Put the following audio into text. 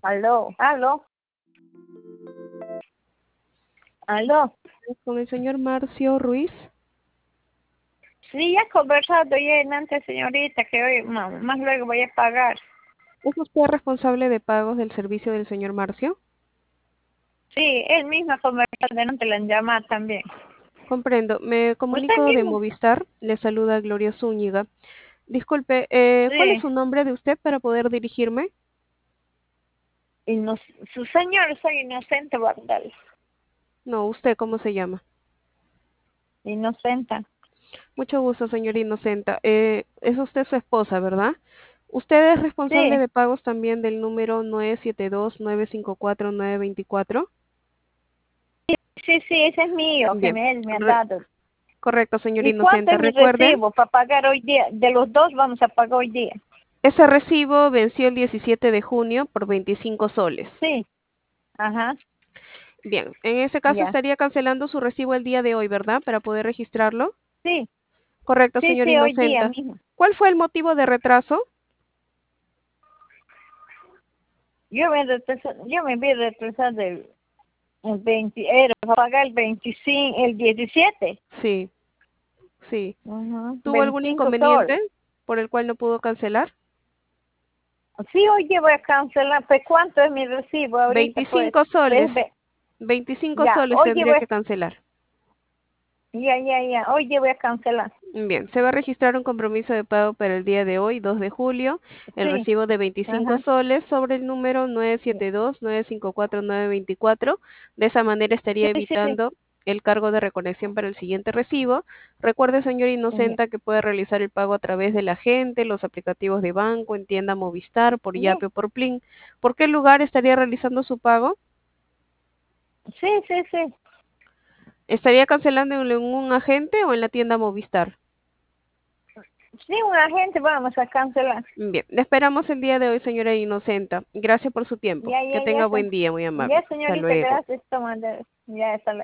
Aló, aló, aló. Con el señor Marcio Ruiz. Sí, ya he conversado ya antes, señorita, que hoy más luego voy a pagar. ¿Es usted responsable de pagos del servicio del señor Marcio? Sí, él mismo ha conversado delante, le han llamado también. Comprendo. Me ¿Usted comunico de mismo? Movistar. Le saluda Gloria Zúñiga. Disculpe, ¿cuál es Sí. su nombre de usted para poder dirigirme? Ino Su señor, soy Inocente Bardal. No, ¿usted cómo se llama? Inocenta. Mucho gusto, señora Inocenta. Es usted su esposa, ¿verdad? ¿Usted es responsable Sí, de pagos también del número 972-954-924? sí, sí, ese es mío, Bien, él me ha dado. correcto, señora ¿Y cuánto Inocenta. es mi Recuerde, recibo para pagar hoy día? De los dos vamos a pagar hoy día. ese recibo venció el 17 de junio por 25 soles. Sí, ajá, Bien, en ese caso ya. estaría cancelando su recibo el día de hoy, ¿verdad? Para poder registrarlo. Sí, Correcto, sí, señora sí, hoy día Inocenta. mismo. ¿Cuál fue el motivo de retraso? Yo me vi retrasado el 20, era para pagar el 25, el 17. Sí, sí. Ujú, ¿Tuvo algún 25 soles. inconveniente por el cual no pudo cancelar? Sí, oye, voy a cancelar. Pues, ¿cuánto es mi recibo ahorita? Pues, 25 soles. pues, 25 ya, soles oye, tendría que cancelar. ya, oye, voy a cancelar. Bien, se va a registrar un compromiso de pago para el día de hoy, 2 de julio, el Sí, recibo de 25 ajá, soles sobre el número sí, 972-954-924. De esa manera estaría sí, sí, evitando el cargo de reconexión para el siguiente recibo. Recuerde, señor ya, Inocenta, que puede realizar el pago a través de la agente, los aplicativos de banco, en tienda Movistar, por ya, Yape o por Plin. ¿Por qué lugar estaría realizando su pago? sí, sí, sí. ¿Estaría cancelando en un agente o en la tienda Movistar? Sí, un agente vamos a cancelar. Bien, le esperamos el día de hoy, señora Inocenta. Gracias por su tiempo. Que tenga Ya, buen día, muy amable. ya, Hasta señorita, luego. gracias, toma, ya, hasta luego.